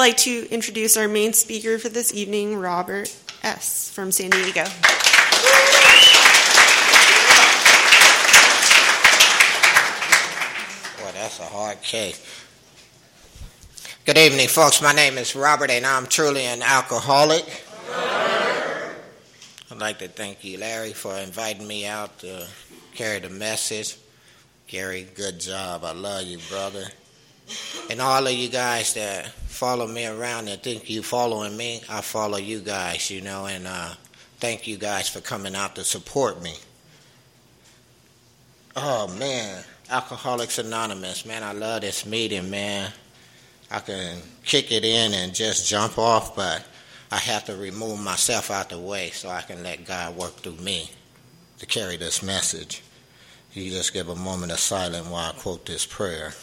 I'd like to introduce our main speaker for this evening, Robert S. from San Diego. Boy, that's a hard case. Good evening, folks. My name is Robert, and I'm truly an alcoholic. I'd like to thank you, Larry, for inviting me out to carry the message. Gary, good job. I love you, brother. And all of you guys that follow me around and think you following me, I follow you guys, and thank you guys for coming out to support me. Oh, man, Alcoholics Anonymous, man, I love this meeting, man. I can kick it in and just jump off, but I have to remove myself out the way so I can let God work through me to carry this message. You just give a moment of silence while I quote this prayer.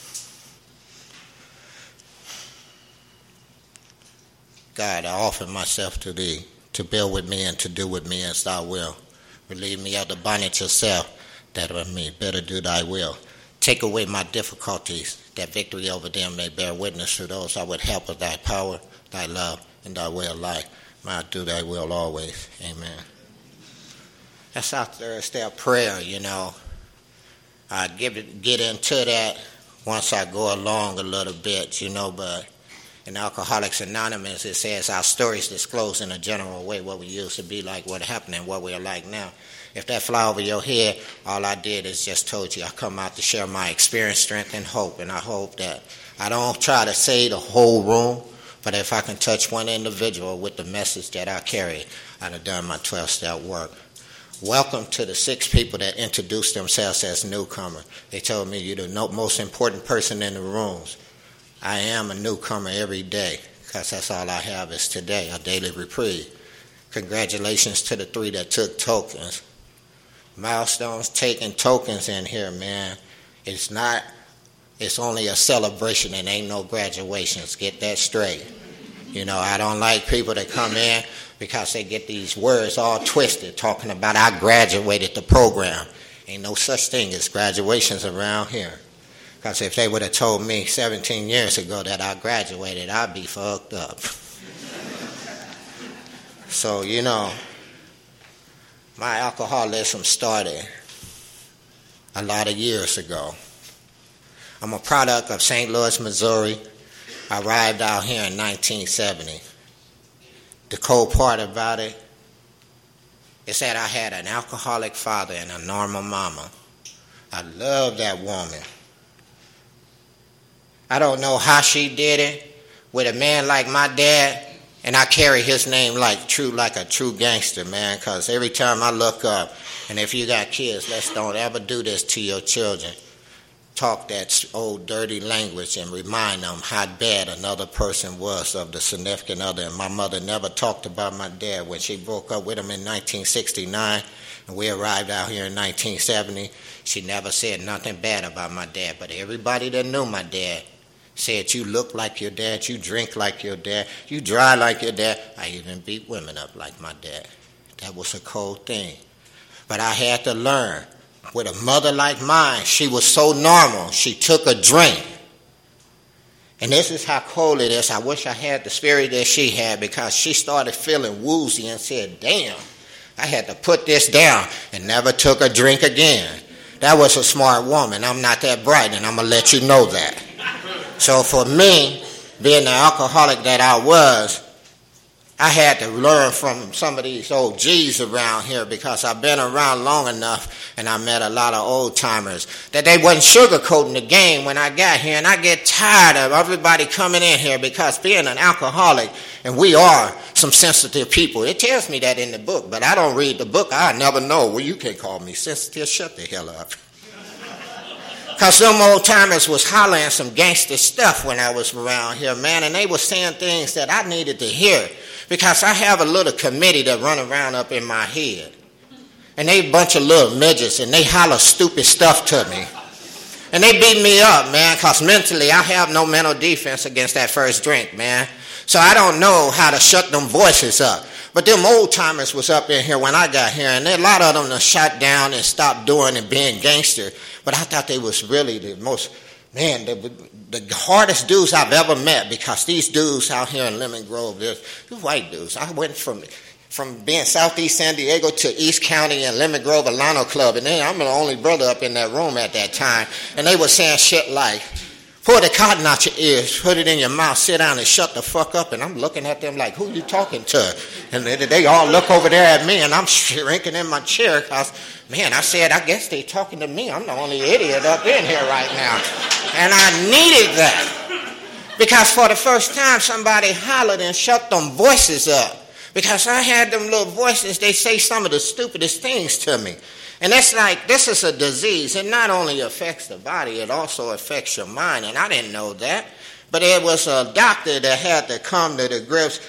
God, I offer myself to thee, to build with me and to do with me as thou wilt. Relieve me of the bondage of self, that of me better do thy will. Take away my difficulties, that victory over them may bear witness to those I would help with thy power, thy love, and thy way of life. May I do thy will always. Amen. That's our third step prayer, I get into that once I go along a little bit, but in Alcoholics Anonymous, it says our stories disclose in a general way what we used to be like, what happened, and what we're like now. If that fly over your head, all I did is just told you I come out to share my experience, strength, and hope. And I hope that I don't try to say the whole room, but if I can touch one individual with the message that I carry, I'd have done my 12-step work. Welcome to the 6 people that introduced themselves as newcomer. They told me you're the most important person in the rooms. I am a newcomer every day, because that's all I have is today, a daily reprieve. Congratulations to the 3 that took tokens. Milestones taking tokens in here, man. It's only a celebration and ain't no graduations. Get that straight. I don't like people that come in because they get these words all twisted talking about I graduated the program. Ain't no such thing as graduations around here. Because if they would have told me 17 years ago that I graduated, I'd be fucked up. So, my alcoholism started a lot of years ago. I'm a product of St. Louis, Missouri. I arrived out here in 1970. The cold part about it is that I had an alcoholic father and a normal mama. I love that woman. I don't know how she did it with a man like my dad, and I carry his name like a true gangster, man, because every time I look up, and if you got kids, don't ever do this to your children. Talk that old dirty language and remind them how bad another person was of the significant other. And my mother never talked about my dad. When she broke up with him in 1969 and we arrived out here in 1970, she never said nothing bad about my dad. But everybody that knew my dad said, you look like your dad, you drink like your dad, you drive like your dad. I even beat women up like my dad. That was a cold thing. But I had to learn. With a mother like mine, she was so normal, she took a drink. And this is how cold it is. I wish I had the spirit that she had, because she started feeling woozy and said, damn, I had to put this down, and never took a drink again. That was a smart woman. I'm not that bright, and I'm going to let you know that. So for me, being the alcoholic that I was, I had to learn from some of these old G's around here, because I've been around long enough and I met a lot of old timers that they wasn't sugarcoating the game when I got here. And I get tired of everybody coming in here, because being an alcoholic, and we are some sensitive people. It tells me that in the book, but I don't read the book. I never know. Well, you can't call me sensitive. Shut the hell up. Because some old timers was hollering some gangster stuff when I was around here, man, and they were saying things that I needed to hear, because I have a little committee that run around up in my head. And they a bunch of little midgets, and they holler stupid stuff to me. And they beat me up, man, because mentally I have no mental defense against that first drink, man. So I don't know how to shut them voices up. But them old timers was up in here when I got here, and a lot of them shut down and stopped doing and being gangster. But I thought they was really the most man, the hardest dudes I've ever met, because these dudes out here in Lemon Grove, they're white dudes. I went from being Southeast San Diego to East County and Lemon Grove Alano Club, and then I'm the only brother up in that room at that time, and they were saying shit like, pull the cotton out your ears, put it in your mouth, sit down and shut the fuck up. And I'm looking at them like, who you talking to? And they all look over there at me, and I'm shrinking in my chair because, man, I said, I guess they talking to me. I'm the only idiot up in here right now. And I needed that, because for the first time somebody hollered and shut them voices up. Because I had them little voices, they say some of the stupidest things to me. And it's like, this is a disease. It not only affects the body, it also affects your mind. And I didn't know that. But it was a doctor that had to come to the grips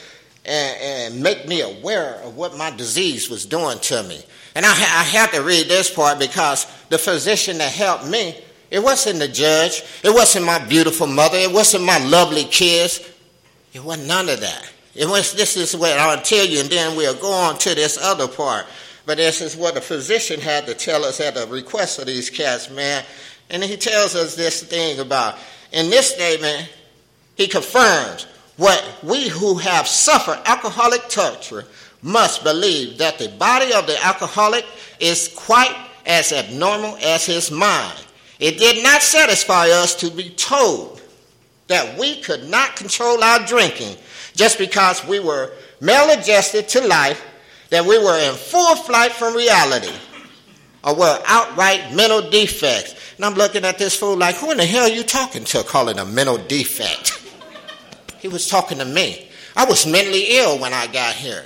and make me aware of what my disease was doing to me. And I had to read this part, because the physician that helped me, it wasn't the judge. It wasn't my beautiful mother. It wasn't my lovely kids. It wasn't none of that. This is what I'll tell you, and then we'll go on to this other part. But this is what the physician had to tell us at the request of these cats, man. And he tells us this thing about, in this statement, he confirms what we who have suffered alcoholic torture must believe, that the body of the alcoholic is quite as abnormal as his mind. It did not satisfy us to be told that we could not control our drinking just because we were maladjusted to life, that we were in full flight from reality, or were outright mental defects. And I'm looking at this fool like, who in the hell are you talking to, calling a mental defect? He was talking to me. I was mentally ill when I got here.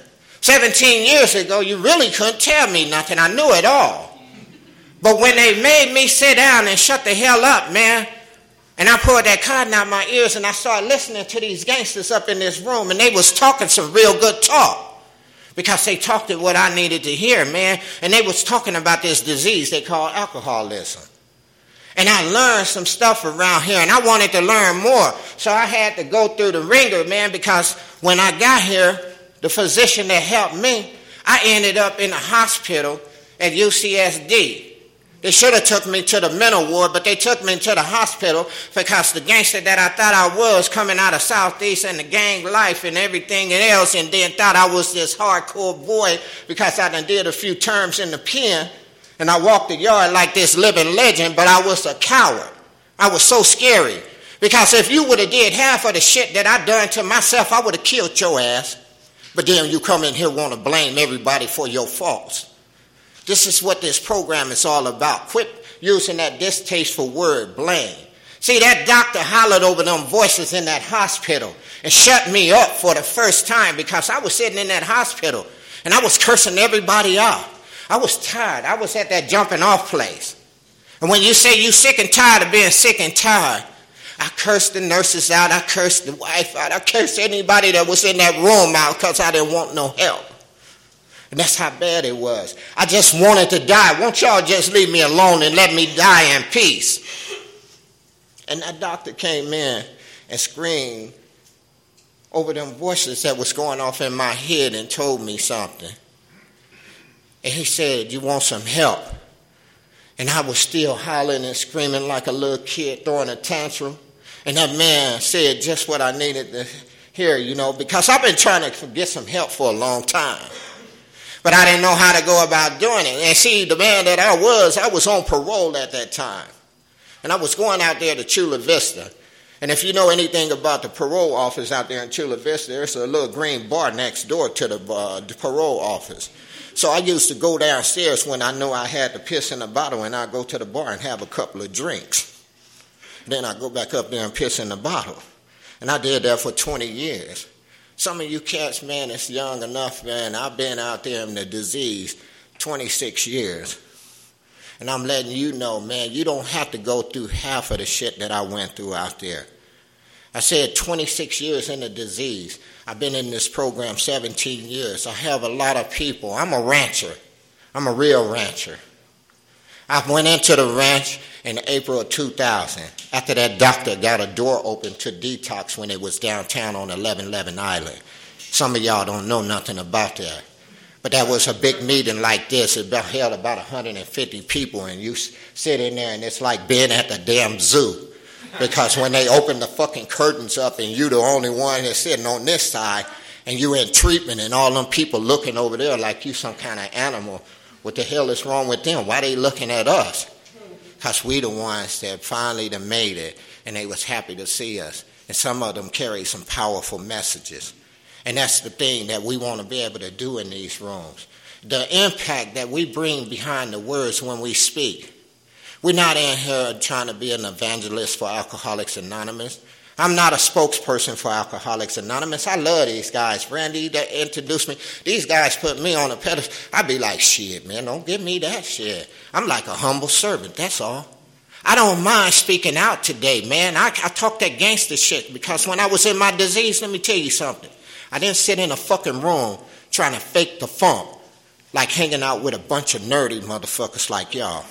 17 years ago, you really couldn't tell me nothing. I knew it all. But when they made me sit down and shut the hell up, man, and I pulled that cotton out my ears and I started listening to these gangsters up in this room, and they was talking some real good talk. Because they talked at what I needed to hear, man. And they was talking about this disease they call alcoholism. And I learned some stuff around here, and I wanted to learn more. So I had to go through the ringer, man, because when I got here, the physician that helped me, I ended up in a hospital at UCSD. They should have took me to the mental ward, but they took me to the hospital because the gangster that I thought I was, coming out of Southeast and the gang life and everything else, and then thought I was this hardcore boy because I done did a few terms in the pen, and I walked the yard like this living legend, but I was a coward. I was so scary, because if you would have did half of the shit that I done to myself, I would have killed your ass. But then you come in here want to blame everybody for your faults. This is what this program is all about. Quit using that distasteful word, blame. See, that doctor hollered over them voices in that hospital and shut me up for the first time, because I was sitting in that hospital and I was cursing everybody out. I was tired. I was at that jumping off place. And when you say you sick and tired of being sick and tired, I cursed the nurses out. I cursed the wife out. I cursed anybody that was in that room out, because I didn't want no help. And that's how bad it was. I just wanted to die. Won't y'all just leave me alone and let me die in peace? And that doctor came in and screamed over them voices that was going off in my head and told me something. And he said, you want some help? And I was still hollering and screaming like a little kid throwing a tantrum. And that man said just what I needed to hear, because I've been trying to get some help for a long time. But I didn't know how to go about doing it. And see, the man that I was on parole at that time. And I was going out there to Chula Vista. And if you know anything about the parole office out there in Chula Vista, there's a little green bar next door to the parole office. So I used to go downstairs when I knew I had to piss in a bottle, and I'd go to the bar and have a couple of drinks. Then I'd go back up there and piss in the bottle. And I did that for 20 years. Some of you cats, man, it's young enough, man. I've been out there in the disease 26 years. And I'm letting you know, man, you don't have to go through half of the shit that I went through out there. I said 26 years in the disease. I've been in this program 17 years. I have a lot of people. I'm a rancher. I'm a real rancher. I went into the ranch in April of 2000 after that doctor got a door open to detox when it was downtown on 1111 Island. Some of y'all don't know nothing about that. But that was a big meeting like this. It held about 150 people, and you sit in there, and it's like being at the damn zoo. Because when they open the fucking curtains up and you the only one that's sitting on this side and you in treatment and all them people looking over there like you some kind of animal, what the hell is wrong with them? Why they looking at us? Because we the ones that finally done made it and they was happy to see us. And some of them carry some powerful messages. And that's the thing that we want to be able to do in these rooms. The impact that we bring behind the words when we speak. We're not in here trying to be an evangelist for Alcoholics Anonymous. I'm not a spokesperson for Alcoholics Anonymous. I love these guys. Randy that introduced me. These guys put me on a pedestal. I'd be like, shit, man, don't give me that shit. I'm like a humble servant, that's all. I don't mind speaking out today, man. I talk that gangster shit because when I was in my disease, let me tell you something. I didn't sit in a fucking room trying to fake the funk like hanging out with a bunch of nerdy motherfuckers like y'all.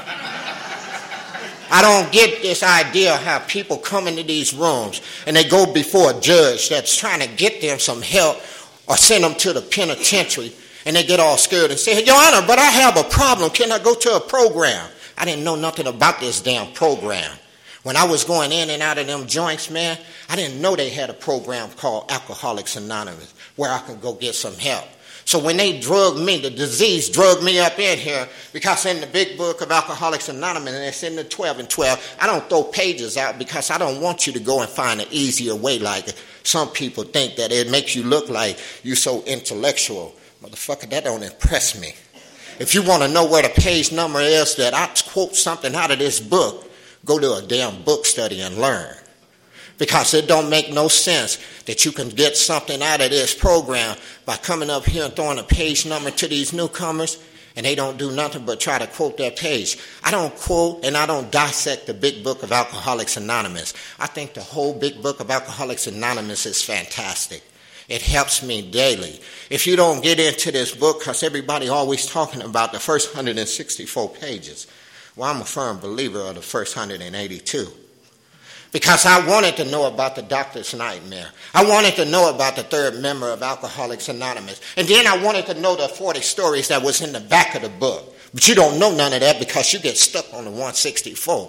I don't get this idea how people come into these rooms and they go before a judge that's trying to get them some help or send them to the penitentiary and they get all scared and say, Your Honor, but I have a problem. Can I go to a program? I didn't know nothing about this damn program. When I was going in and out of them joints, man, I didn't know they had a program called Alcoholics Anonymous where I could go get some help. So when they drugged me, the disease drugged me up in here because in the big book of Alcoholics Anonymous, and it's in the 12 and 12, I don't throw pages out because I don't want you to go and find an easier way like some people think that it makes you look like you're so intellectual. Motherfucker, that don't impress me. If you want to know where the page number is that I quote something out of this book, go to a damn book study and learn. Because it don't make no sense that you can get something out of this program by coming up here and throwing a page number to these newcomers and they don't do nothing but try to quote that page. I don't quote and I don't dissect the big book of Alcoholics Anonymous. I think the whole big book of Alcoholics Anonymous is fantastic. It helps me daily. If you don't get into this book, because everybody always talking about the first 164 pages, well, I'm a firm believer of the first 182. Because I wanted to know about the doctor's nightmare. I wanted to know about the third member of Alcoholics Anonymous. And then I wanted to know the 40 stories that was in the back of the book. But you don't know none of that because you get stuck on the 164.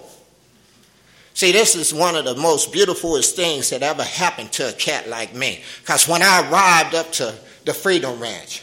See, this is one of the most beautifulest things that ever happened to a cat like me. Because when I arrived up to the Freedom Ranch,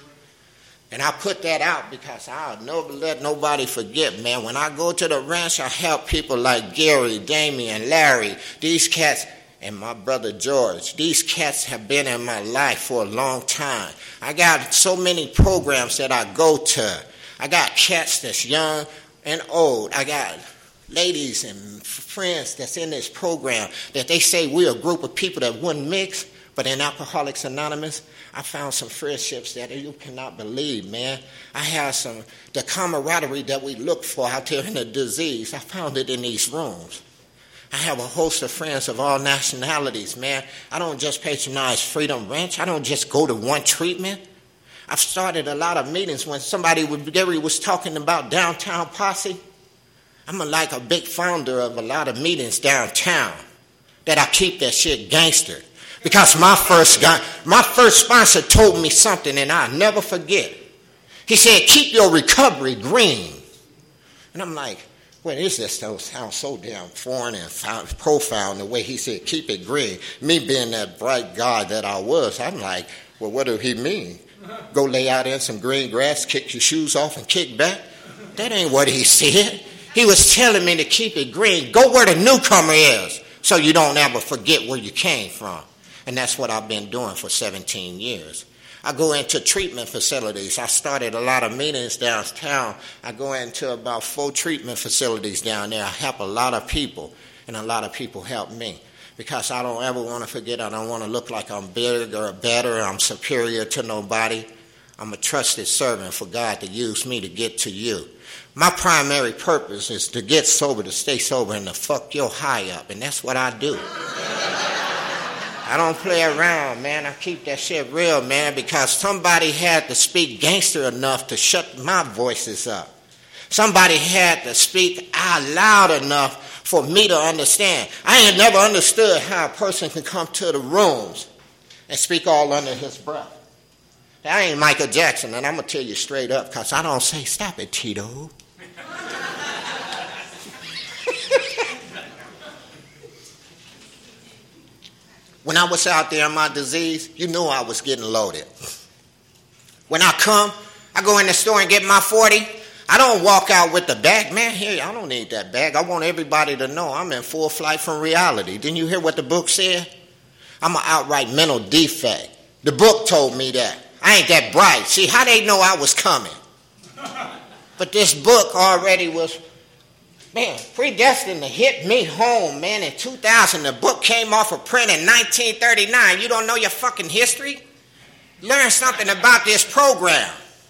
and I put that out because I'll never let nobody forget, man. When I go to the ranch, I help people like Gary, Damien, Larry, these cats, and my brother George. These cats have been in my life for a long time. I got so many programs that I go to. I got cats that's young and old. I got ladies and friends that's in this program that they say we're a group of people that wouldn't mix, but in Alcoholics Anonymous, I found some friendships that you cannot believe, man. I have the camaraderie that we look for out there in the disease. I found it in these rooms. I have a host of friends of all nationalities, man. I don't just patronize Freedom Ranch. I don't just go to one treatment. I've started a lot of meetings when Gary was talking about downtown posse. I'm like a big founder of a lot of meetings downtown that I keep that shit gangster. Because my first sponsor told me something and I'll never forget. He said, keep your recovery green. And I'm like, well, this just sounds so damn foreign and profound the way he said, keep it green. Me being that bright guy that I was, I'm like, well, what do he mean? Go lay out in some green grass, kick your shoes off and kick back? That ain't what he said. He was telling me to keep it green. Go where the newcomer is so you don't ever forget where you came from. And that's what I've been doing for 17 years. I go into treatment facilities. I started a lot of meetings downtown. I go into about 4 treatment facilities down there. I help a lot of people, and a lot of people help me. Because I don't ever want to forget, I don't want to look like I'm big or better, I'm superior to nobody. I'm a trusted servant for God to use me to get to you. My primary purpose is to get sober, to stay sober, and to fuck your high up, and that's what I do. I don't play around, man. I keep that shit real, man, because somebody had to speak gangster enough to shut my voices up. Somebody had to speak out loud enough for me to understand. I ain't never understood how a person can come to the rooms and speak all under his breath. I ain't Michael Jackson, and I'm going to tell you straight up, because I don't say, stop it, Tito. When I was out there in my disease, you knew I was getting loaded. When I go in the store and get my 40. I don't walk out with the bag. Man, here, I don't need that bag. I want everybody to know I'm in full flight from reality. Didn't you hear what the book said? I'm an outright mental defect. The book told me that. I ain't that bright. See, how they know I was coming? But this book already was, man, predestined to hit me home, man. In 2000, the book came off of print in 1939. You don't know your fucking history? Learn something about this program.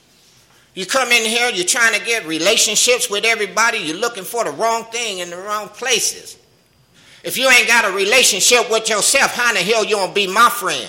You come in here, you're trying to get relationships with everybody. You're looking for the wrong thing in the wrong places. If you ain't got a relationship with yourself, how in the hell you gonna be my friend?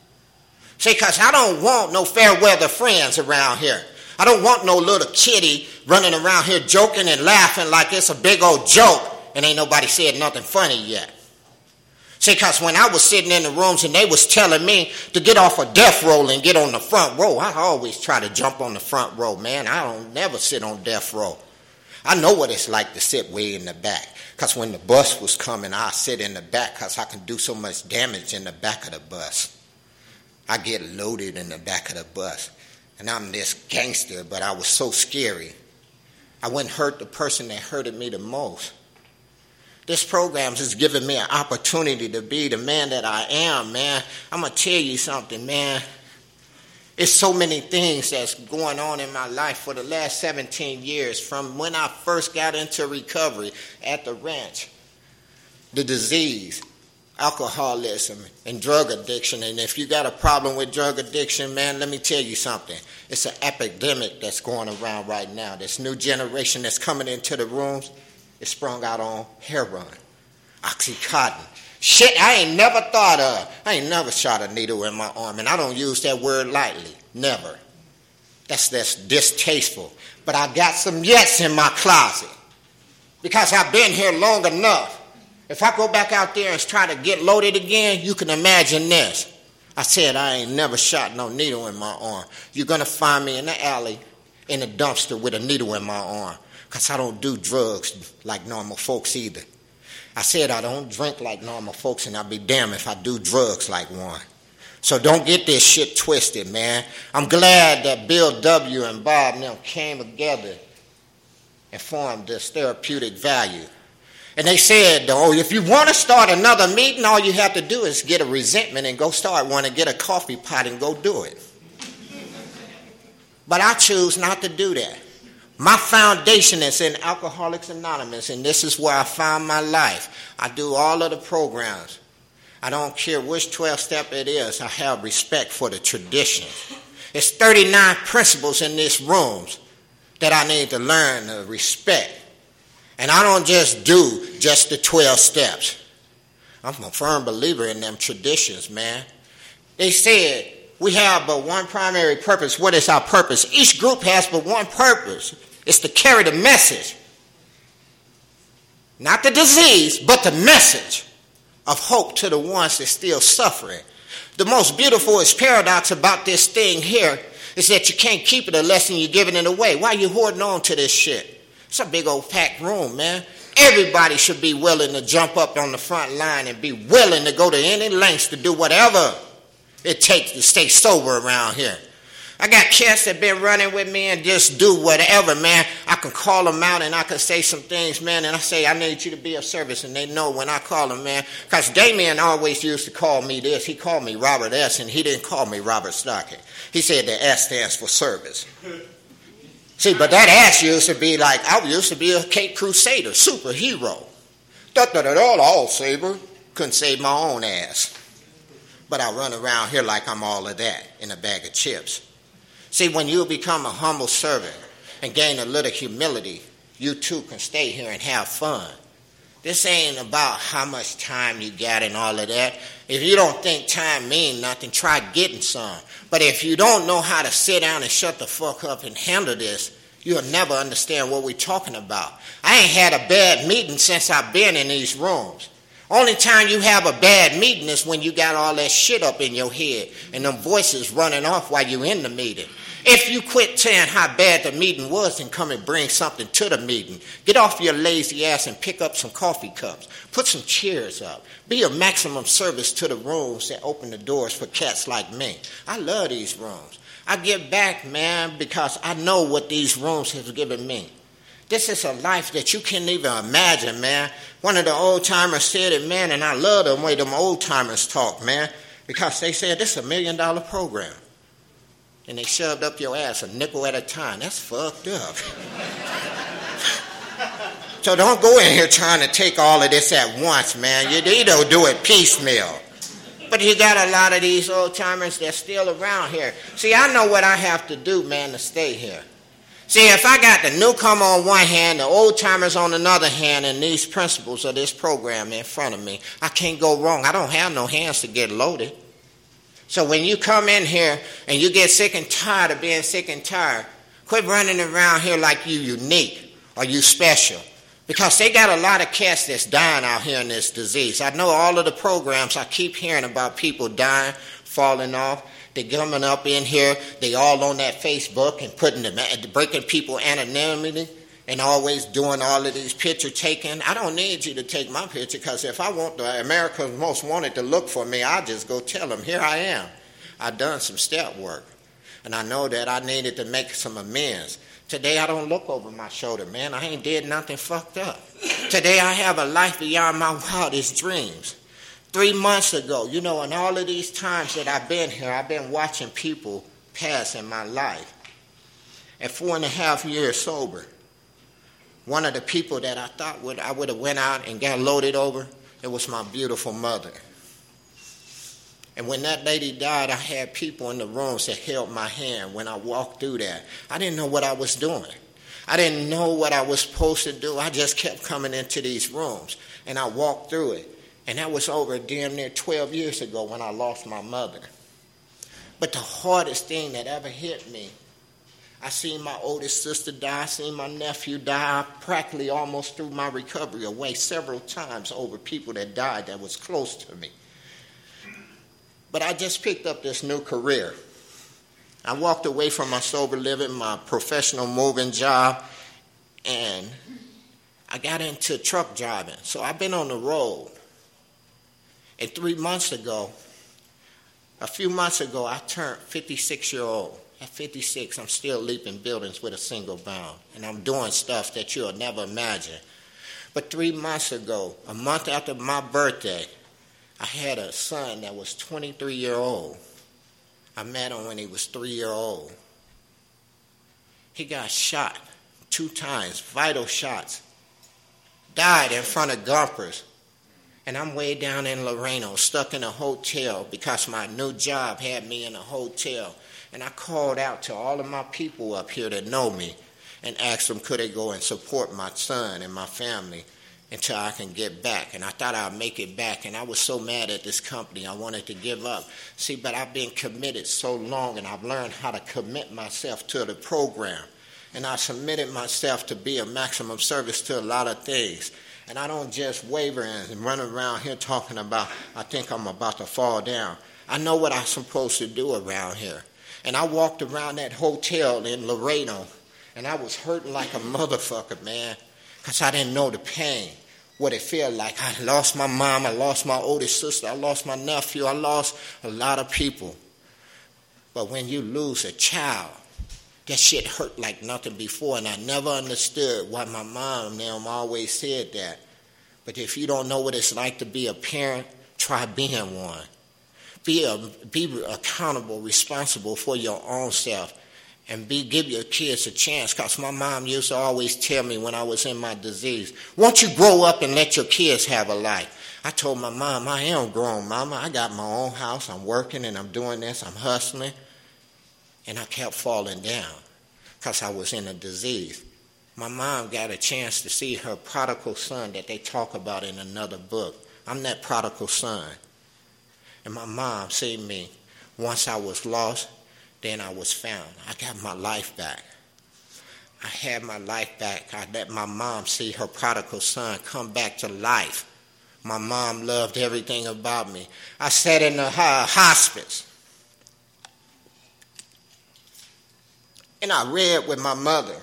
See, because I don't want no fair weather friends around here. I don't want no little kitty running around here joking and laughing like it's a big old joke and ain't nobody said nothing funny yet. See, because when I was sitting in the rooms and they was telling me to get off a death row and get on the front row, I always try to jump on the front row, man. I don't never sit on death row. I know what it's like to sit way in the back. Because when the bus was coming, I sit in the back because I can do so much damage in the back of the bus. I get loaded in the back of the bus. And I'm this gangster, but I was so scary. I wouldn't hurt the person that hurted me the most. This program has given me an opportunity to be the man that I am, man. I'm going to tell you something, man. It's so many things that's going on in my life for the last 17 years, from when I first got into recovery at the ranch, the disease, alcoholism, and drug addiction. And if you got a problem with drug addiction, man, let me tell you something. It's an epidemic that's going around right now. This new generation that's coming into the rooms is sprung out on heroin, Oxycontin. Shit I ain't never thought of. I ain't never shot a needle in my arm, and I don't use that word lightly. Never. That's distasteful. But I got some yets in my closet because I've been here long enough. If I go back out there and try to get loaded again, you can imagine this. I said I ain't never shot no needle in my arm. You're going to find me in the alley in a dumpster with a needle in my arm because I don't do drugs like normal folks either. I said I don't drink like normal folks, and I'll be damned if I do drugs like one. So don't get this shit twisted, man. I'm glad that Bill W. and Bob and them came together and formed this therapeutic value. And they said, oh, if you want to start another meeting, all you have to do is get a resentment and go start one and get a coffee pot and go do it. But I choose not to do that. My foundation is in Alcoholics Anonymous, and this is where I found my life. I do all of the programs. I don't care which 12-step it is. I have respect for the tradition. It's 39 principles in these rooms that I need to learn to respect. And I don't just do just the 12 steps. I'm a firm believer in them traditions, man. They said we have but one primary purpose. What is our purpose? Each group has but one purpose. It's to carry the message. Not the disease, but the message of hope to the ones that still suffering. The most beautiful paradox about this thing here is that you can't keep it unless you're giving it away. Why are you hoarding on to this shit? It's a big old packed room, man. Everybody should be willing to jump up on the front line and be willing to go to any lengths to do whatever it takes to stay sober around here. I got cats that been running with me and just do whatever, man. I can call them out and I can say some things, man, and I say, I need you to be of service, and they know when I call them, man. Because Damien always used to call me this. He called me Robert S., and he didn't call me Robert Stockton. He said the S stands for service. See, but that S used to be like, I used to be a Cape Crusader, superhero. All saber. Couldn't save my own ass. But I run around here like I'm all of that in a bag of chips. See, when you become a humble servant and gain a little humility, you too can stay here and have fun. This ain't about how much time you got and all of that. If you don't think time means nothing, try getting some. But if you don't know how to sit down and shut the fuck up and handle this, you'll never understand what we're talking about. I ain't had a bad meeting since I've been in these rooms. Only time you have a bad meeting is when you got all that shit up in your head and them voices running off while you're in the meeting. If you quit saying how bad the meeting was and come and bring something to the meeting, get off your lazy ass and pick up some coffee cups. Put some chairs up. Be of maximum service to the rooms that open the doors for cats like me. I love these rooms. I give back, man, because I know what these rooms have given me. This is a life that you can't even imagine, man. One of the old-timers said it, man, and I love the way them old-timers talk, man, because they said this is $1 million program. And they shoved up your ass a nickel at a time. That's fucked up. So don't go in here trying to take all of this at once, man. You don't do it piecemeal. But you got a lot of these old-timers that's still around here. See, I know what I have to do, man, to stay here. See, if I got the newcomer on one hand, the old-timers on another hand, and these principles of this program in front of me, I can't go wrong. I don't have no hands to get loaded. So when you come in here and you get sick and tired of being sick and tired, quit running around here like you unique or you special. Because they got a lot of cats that's dying out here in this disease. I know all of the programs, I keep hearing about people dying, falling off. They coming up in here, they all on that Facebook and breaking people anonymity and always doing all of these picture taking. I don't need you to take my picture, because if I want the America's Most Wanted to look for me, I'll just go tell them, here I am. I've done some step work, and I know that I needed to make some amends. Today I don't look over my shoulder, man. I ain't did nothing fucked up. Today I have a life beyond my wildest dreams. 3 months ago, in all of these times that I've been here, I've been watching people pass in my life. At 4.5 years sober, one of the people that I thought I would have went out and got loaded over, it was my beautiful mother. And when that lady died, I had people in the rooms that held my hand when I walked through that. I didn't know what I was doing. I didn't know what I was supposed to do. I just kept coming into these rooms, and I walked through it. And that was over damn near 12 years ago when I lost my mother. But the hardest thing that ever hit me, I seen my oldest sister die, I seen my nephew die. I practically almost threw my recovery away several times over people that died that was close to me. But I just picked up this new career. I walked away from my sober living, my professional moving job, and I got into truck driving. So I've been on the road. And a few months ago, I turned 56-year-old. At 56, I'm still leaping buildings with a single bound. And I'm doing stuff that you'll never imagine. But 3 months ago, a month after my birthday, I had a son that was 23-year-old. I met him when he was 3-year-old. He got shot 2 times, vital shots. Died in front of Gumpers. And I'm way down in Laredo, stuck in a hotel because my new job had me in a hotel. And I called out to all of my people up here that know me and asked them could they go and support my son and my family until I can get back. And I thought I'd make it back. And I was so mad at this company, I wanted to give up. See, but I've been committed so long, and I've learned how to commit myself to the program. And I submitted myself to be of maximum service to a lot of things. And I don't just waver and run around here talking about, I think I'm about to fall down. I know what I'm supposed to do around here. And I walked around that hotel in Laredo, and I was hurting like a motherfucker, man, because I didn't know the pain, what it felt like. I lost my mom, I lost my oldest sister, I lost my nephew, I lost a lot of people. But when you lose a child, that shit hurt like nothing before, and I never understood why my mom and them always said that. But if you don't know what it's like to be a parent, try being one. Be accountable, responsible for your own self, and give your kids a chance. Because my mom used to always tell me when I was in my disease, won't you grow up and let your kids have a life? I told my mom, I am grown, Mama. I got my own house. I'm working and I'm doing this. I'm hustling. And I kept falling down because I was in a disease. My mom got a chance to see her prodigal son that they talk about in another book. I'm that prodigal son. And my mom seen me. Once I was lost, then I was found. I got my life back. I had my life back. I let my mom see her prodigal son come back to life My mom loved everything about me. I sat in the hospice. And I read with my mother.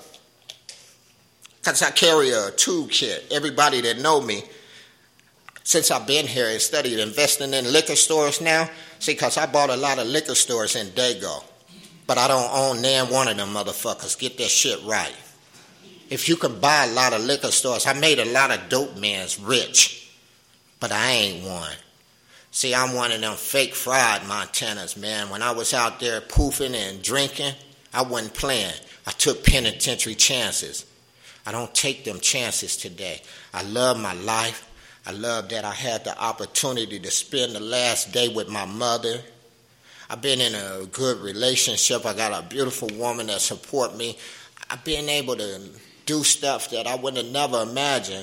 Because I carry a toolkit. Everybody that know me, since I've been here and studied investing in liquor stores now, see, because I bought a lot of liquor stores in Dago. But I don't own nan one of them motherfuckers. Get that shit right. If you can buy a lot of liquor stores, I made a lot of dope mans rich. But I ain't one. See, I'm one of them fake fraud Montanas, man. When I was out there poofing and drinking, I wasn't playing. I took penitentiary chances. I don't take them chances today. I love my life. I love that I had the opportunity to spend the last day with my mother. I've been in a good relationship. I got a beautiful woman that support me. I've been able to do stuff that I would have never imagined.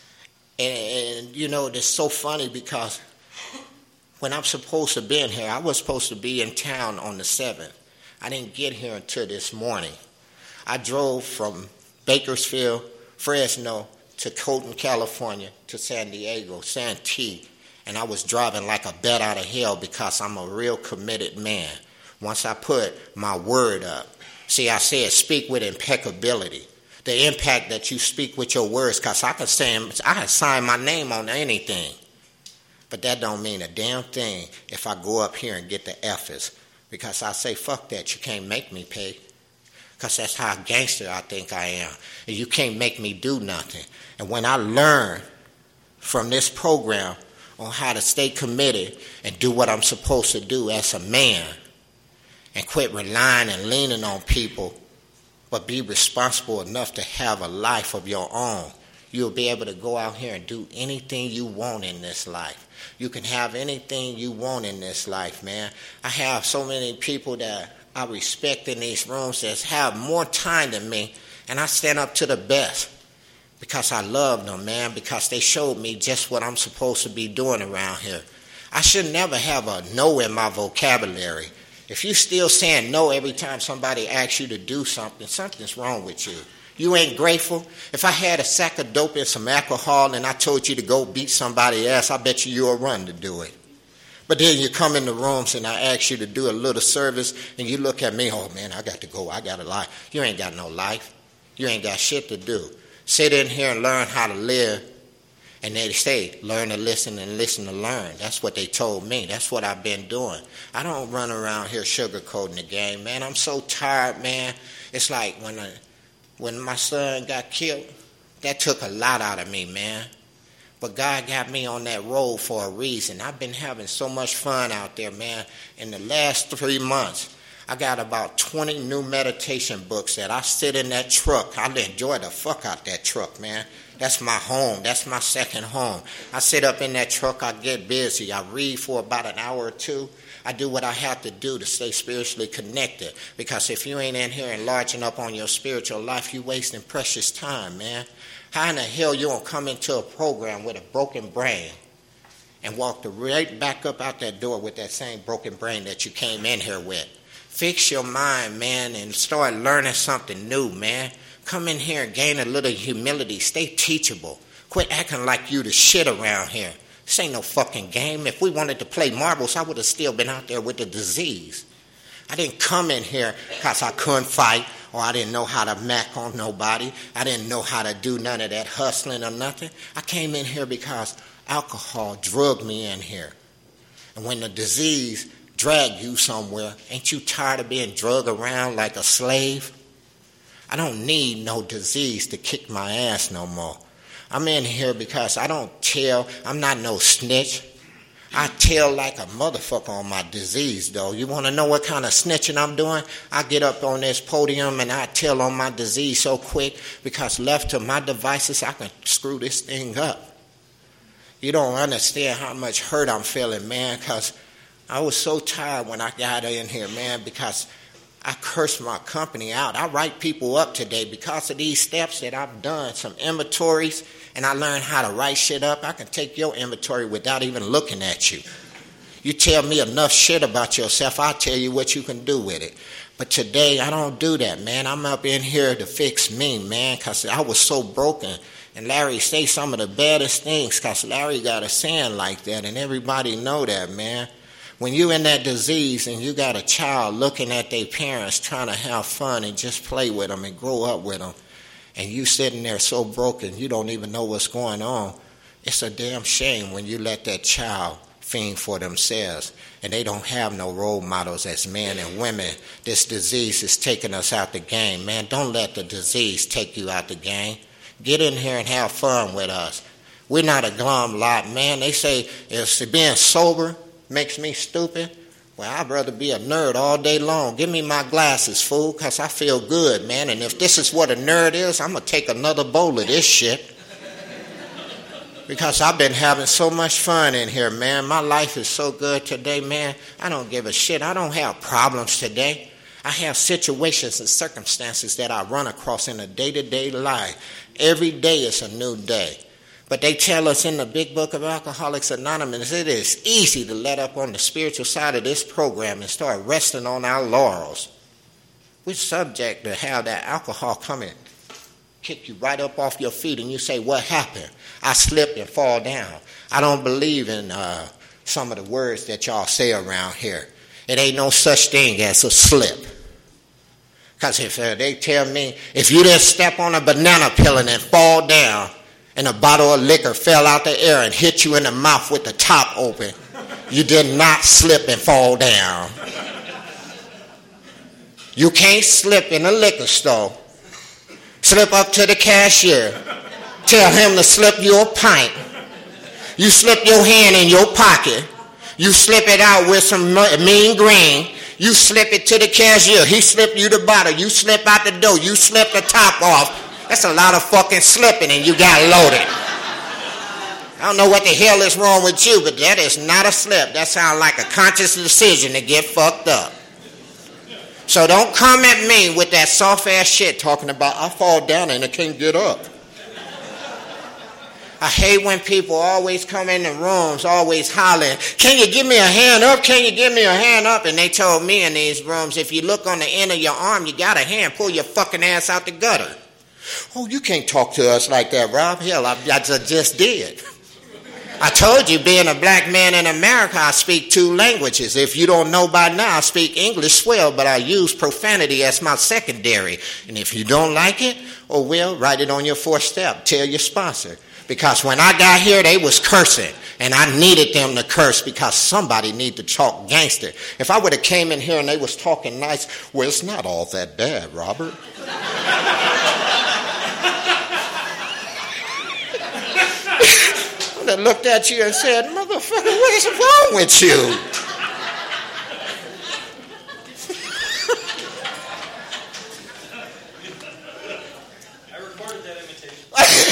And you know, it's so funny because when I'm supposed to be in here, I was supposed to be in town on the 7th. I didn't get here until this morning. I drove from Bakersfield, Fresno, to Colton, California, to San Diego, Santee. And I was driving like a bat out of hell because I'm a real committed man. Once I put my word up. See, I said speak with impeccability. The impact that you speak with your words, because I can sign my name on anything. But that don't mean a damn thing if I go up here and get the F's. Because I say, fuck that, you can't make me pay. Because that's how gangster I think I am. And you can't make me do nothing. And when I learn from this program on how to stay committed and do what I'm supposed to do as a man, and quit relying and leaning on people, but be responsible enough to have a life of your own, you'll be able to go out here and do anything you want in this life. You can have anything you want in this life, man. I have so many people that I respect in these rooms that have more time than me, and I stand up to the best because I love them, man, because they showed me just what I'm supposed to be doing around here. I should never have a no in my vocabulary. If you still saying no every time somebody asks you to do something, something's wrong with you. You ain't grateful. If I had a sack of dope and some alcohol and I told you to go beat somebody's ass, I bet you'll run to do it. But then you come in the rooms and I ask you to do a little service and you look at me, oh man, I got to go, I got a life. You ain't got no life. You ain't got shit to do. Sit in here and learn how to live. And they say, learn to listen and listen to learn. That's what they told me. That's what I've been doing. I don't run around here sugarcoating the game, man. I'm so tired, man. It's like when my son got killed, that took a lot out of me, man. But God got me on that road for a reason. I've been having so much fun out there, man. In the last 3 months, I got about 20 new meditation books that I sit in that truck. I enjoy the fuck out that truck, man. That's my home. That's my second home. I sit up in that truck. I get busy. I read for about an hour or two. I do what I have to do to stay spiritually connected. Because if you ain't in here enlarging up on your spiritual life, you wasting precious time, man. How in the hell you gonna come into a program with a broken brain and walk right back up out that door with that same broken brain that you came in here with? Fix your mind, man, and start learning something new, man. Come in here and gain a little humility. Stay teachable. Quit acting like you the shit around here. This ain't no fucking game. If we wanted to play marbles, I would have still been out there with the disease. I didn't come in here because I couldn't fight or I didn't know how to mac on nobody. I didn't know how to do none of that hustling or nothing. I came in here because alcohol drugged me in here. And when the disease dragged you somewhere, ain't you tired of being drugged around like a slave? I don't need no disease to kick my ass no more. I'm in here because I don't tell. I'm not no snitch. I tell like a motherfucker on my disease, though. You want to know what kind of snitching I'm doing? I get up on this podium and I tell on my disease so quick because left to my devices, I can screw this thing up. You don't understand how much hurt I'm feeling, man, because I was so tired when I got in here, man, because I cursed my company out. I write people up today because of these steps that I've done, some inventories, and I learned how to write shit up. I can take your inventory without even looking at you. You tell me enough shit about yourself, I'll tell you what you can do with it. But today, I don't do that, man. I'm up in here to fix me, man, because I was so broken And Larry say some of the baddest things because Larry got a saying like that, and everybody know that, man. When you in that disease and you got a child looking at their parents trying to have fun and just play with them and grow up with them, and you sitting there so broken you don't even know what's going on, it's a damn shame when you let that child fend for themselves and they don't have no role models as men and women. This disease is taking us out the game, man. Don't let the disease take you out the game. Get in here and have fun with us. We're not a glum lot, man. They say if being sober makes me stupid, well, I'd rather be a nerd all day long. Give me my glasses, fool, because I feel good, man. And if this is what a nerd is, I'm going to take another bowl of this shit. Because I've been having so much fun in here, man. My life is so good today, man. I don't give a shit. I don't have problems today. I have situations and circumstances that I run across in a day-to-day life. Every day is a new day. But they tell us in the big book of Alcoholics Anonymous, it is easy to let up on the spiritual side of this program and start resting on our laurels. We're subject to have that alcohol come in, kick you right up off your feet, and you say, what happened? I slipped and fall down. I don't believe in some of the words that y'all say around here. It ain't no such thing as a slip. Because if they tell me, if you didn't step on a banana peel and then fall down, and a bottle of liquor fell out the air and hit you in the mouth with the top open, you did not slip and fall down. You can't slip in a liquor store. Slip up to the cashier. Tell him to slip you a pint. You slip your hand in your pocket. You slip it out with some mean green. You slip it to the cashier. He slip you the bottle. You slip out the door. You slip the top off. That's a lot of fucking slipping and you got loaded. I don't know what the hell is wrong with you, but that is not a slip. That sounds like a conscious decision to get fucked up. So don't come at me with that soft-ass shit talking about I fall down and I can't get up. I hate when people always come in the rooms, always hollering, can you give me a hand up? Can you give me a hand up? And they told me in these rooms, if you look on the end of your arm, you got a hand. Pull your fucking ass out the gutter. Oh, you can't talk to us like that, Rob. Hell, I just did. I told you, being a black man in America, I speak 2 languages. If you don't know by now, I speak English swell, but I use profanity as my secondary. And if you don't like it, oh well, write it on your 4th step. Tell your sponsor. Because when I got here, they was cursing. And I needed them to curse because somebody need to talk gangster. If I would have came in here and they was talking nice, well, it's not all that bad, Robert. I would have looked at you and said, motherfucker, what is wrong with you? I recorded that imitation.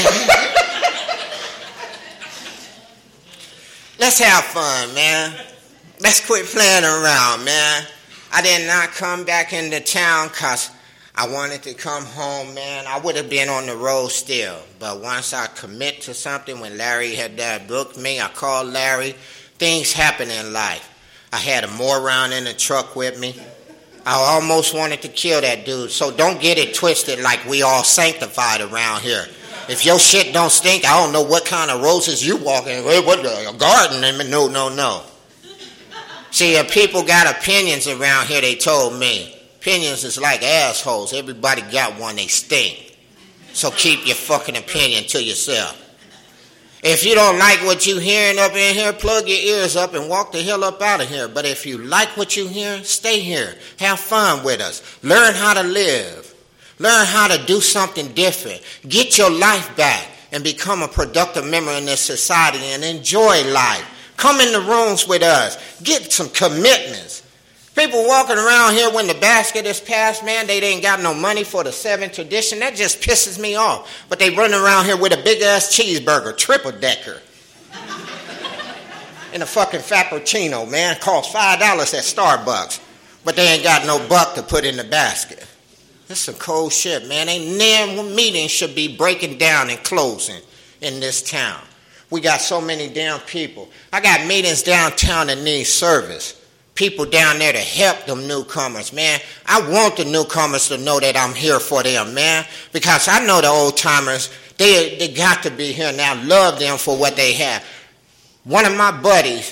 Let's have fun, man. Let's quit playing around, man. I did not come back into town because I wanted to come home, man. I would have been on the road still. But once I commit to something, when Larry had booked me, I called Larry. Things happen in life. I had a moron in the truck with me. I almost wanted to kill that dude. So don't get it twisted like we all sanctified around here. If your shit don't stink, I don't know what kind of roses you walk in. What, a garden? No. See, people got opinions around here, they told me. Opinions is like assholes. Everybody got one, they stink. So keep your fucking opinion to yourself. If you don't like what you hearing up in here, plug your ears up and walk the hell up out of here. But if you like what you hear, stay here. Have fun with us. Learn how to live. Learn how to do something different. Get your life back and become a productive member in this society and enjoy life. Come in the rooms with us. Get some commitments. People walking around here when the basket is passed, man, they ain't got no money for the 7th tradition. That just pisses me off. But they run around here with a big-ass cheeseburger, triple-decker. And a fucking Frappuccino, man. Costs $5 at Starbucks. But they ain't got no buck to put in the basket. This is some cold shit, man. Ain't near meeting should be breaking down and closing in this town. We got so many damn people. I got meetings downtown that need service. people down there to help them newcomers, man. I want the newcomers to know that I'm here for them, man, because I know the old-timers, they got to be here now. Love them for what they have. One of my buddies,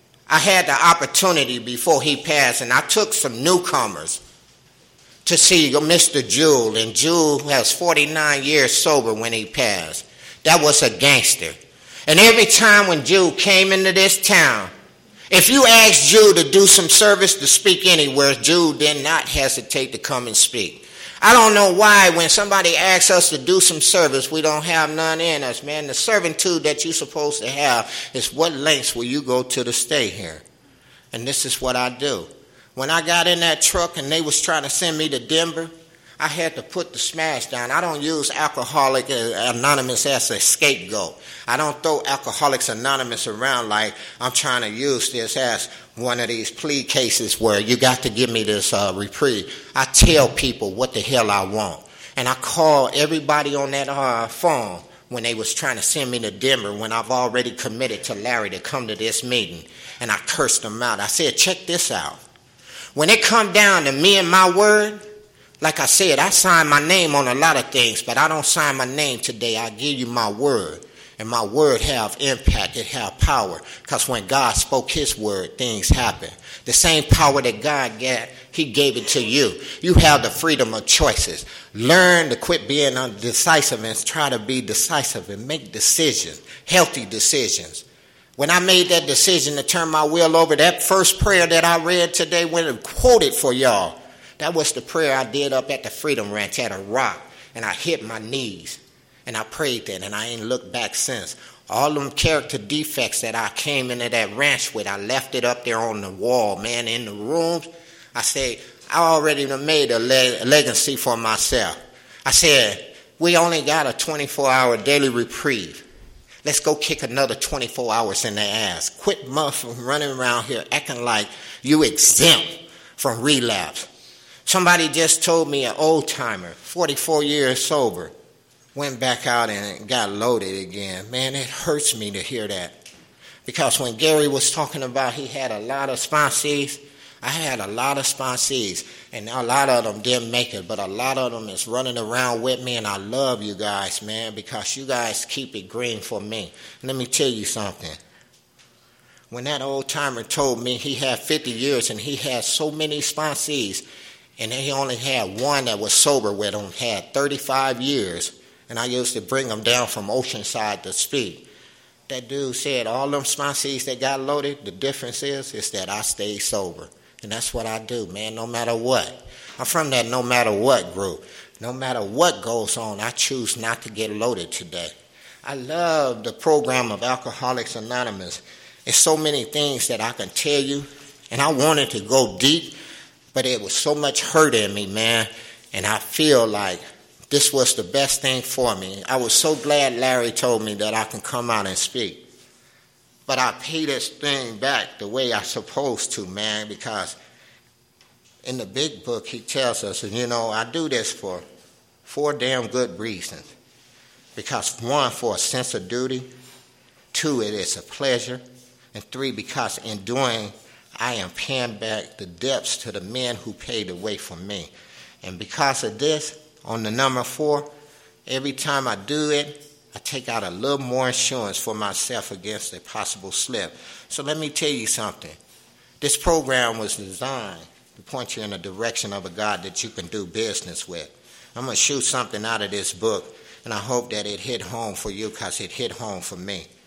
I had the opportunity before he passed, and I took some newcomers to see Mr. Jewel, and Jewel has 49 years sober when he passed. That was a gangster. And every time when Jewel came into this town, if you asked Jewel to do some service, to speak anywhere, Jewel did not hesitate to come and speak. I don't know why when somebody asks us to do some service, we don't have none in us, man. The servitude that you're supposed to have is what lengths will you go to stay here? And this is what I do. When I got in that truck and they was trying to send me to Denver, I had to put the smash down. I don't use Alcoholics Anonymous as a scapegoat. I don't throw Alcoholics Anonymous around like I'm trying to use this as one of these plea cases where you got to give me this reprieve. I tell people what the hell I want. And I call everybody on that phone when they was trying to send me to Denver when I've already committed to Larry to come to this meeting. And I cursed them out. I said, check this out. When it come down to me and my word, like I said, I sign my name on a lot of things, but I don't sign my name today. I give you my word, and my word have impact. It have power, because when God spoke his word, things happen. The same power that God got, he gave it to you. You have the freedom of choices. Learn to quit being undecisive and try to be decisive and make decisions, healthy decisions. When I made that decision to turn my will over, that first prayer that I read today, when it quoted for y'all, that was the prayer I did up at the Freedom Ranch at a rock. And I hit my knees. And I prayed that. And I ain't looked back since. All them character defects that I came into that ranch with, I left it up there on the wall, man, in the rooms. I said, I already made a legacy for myself. I said, we only got a 24-hour daily reprieve. Let's go kick another 24 hours in their ass. Quit running around here acting like you exempt from relapse. Somebody just told me, an old-timer, 44 years sober, went back out and got loaded again. Man, it hurts me to hear that. Because when Gary was talking about he had a lot of sponsees, I had a lot of sponsees, and a lot of them didn't make it, but a lot of them is running around with me, and I love you guys, man, because you guys keep it green for me. Let me tell you something. When that old-timer told me he had 50 years and he had so many sponsees, and he only had one that was sober with him, had 35 years, and I used to bring him down from Oceanside to speak. That dude said, all them sponsees that got loaded, the difference is that I stayed sober. And that's what I do, man, no matter what. I'm from that no matter what group. No matter what goes on, I choose not to get loaded today. I love the program of Alcoholics Anonymous. There's so many things that I can tell you, and I wanted to go deep, but it was so much hurt in me, man, and I feel like this was the best thing for me. I was so glad Larry told me that I can come out and speak. But I pay this thing back the way I'm supposed to, man, because in the big book he tells us, and I do this for 4 damn good reasons. Because 1, for a sense of duty. 2, it is a pleasure. And 3, because in doing, I am paying back the debts to the men who paid the way for me. And because of this, on the number 4, every time I do it, I take out a little more insurance for myself against a possible slip. So let me tell you something. This program was designed to point you in the direction of a God that you can do business with. I'm going to shoot something out of this book, and I hope that it hit home for you because it hit home for me. It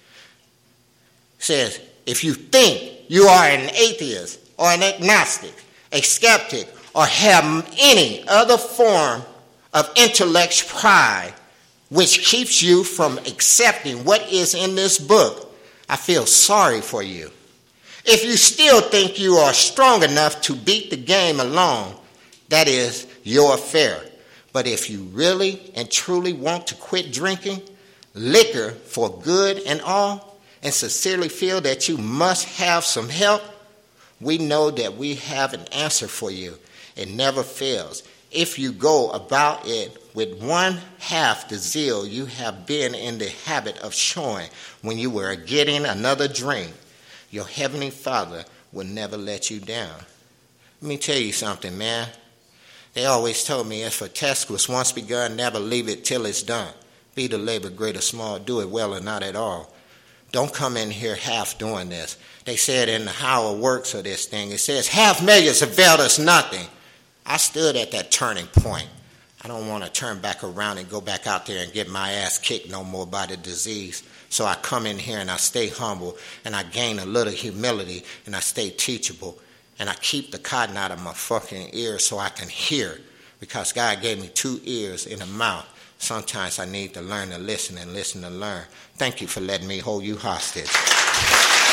says, if you think you are an atheist or an agnostic, a skeptic, or have any other form of intellectual pride which keeps you from accepting what is in this book, I feel sorry for you. If you still think you are strong enough to beat the game alone, that is your affair. But if you really and truly want to quit drinking liquor for good and all, and sincerely feel that you must have some help, we know that we have an answer for you. It never fails. If you go about it with 1/2 the zeal you have been in the habit of showing when you were getting another drink, your Heavenly Father will never let you down. Let me tell you something, man. They always told me if a task was once begun, never leave it till it's done. Be the labor great or small, do it well or not at all. Don't come in here half doing this. They said in the How It Works of this thing, it says, half measures availed us nothing. I stood at that turning point. I don't want to turn back around and go back out there and get my ass kicked no more by the disease. So I come in here and I stay humble and I gain a little humility and I stay teachable. And I keep the cotton out of my fucking ears so I can hear, because God gave me 2 ears and a mouth. Sometimes I need to learn to listen and listen to learn. Thank you for letting me hold you hostage.